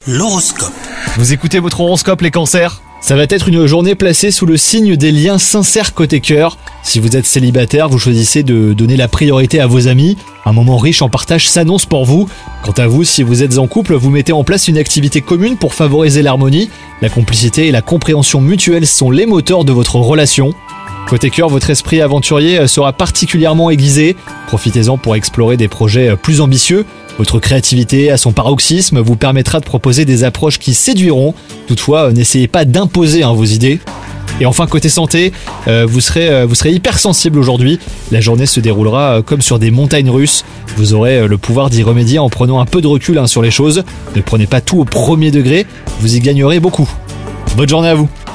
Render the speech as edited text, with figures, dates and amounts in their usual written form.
L'horoscope. Vous écoutez votre horoscope les cancers ? Ça va être une journée placée sous le signe des liens sincères côté cœur. Si vous êtes célibataire, vous choisissez de donner la priorité à vos amis. Un moment riche en partage s'annonce pour vous. Quant à vous, si vous êtes en couple, vous mettez en place une activité commune pour favoriser l'harmonie. La complicité et la compréhension mutuelle sont les moteurs de votre relation. Côté cœur, votre esprit aventurier sera particulièrement aiguisé. Profitez-en pour explorer des projets plus ambitieux. Votre créativité à son paroxysme vous permettra de proposer des approches qui séduiront. Toutefois, n'essayez pas d'imposer vos idées. Et enfin, côté santé, vous serez hypersensible aujourd'hui. La journée se déroulera comme sur des montagnes russes. Vous aurez le pouvoir d'y remédier en prenant un peu de recul sur les choses. Ne prenez pas tout au premier degré, vous y gagnerez beaucoup. Bonne journée à vous.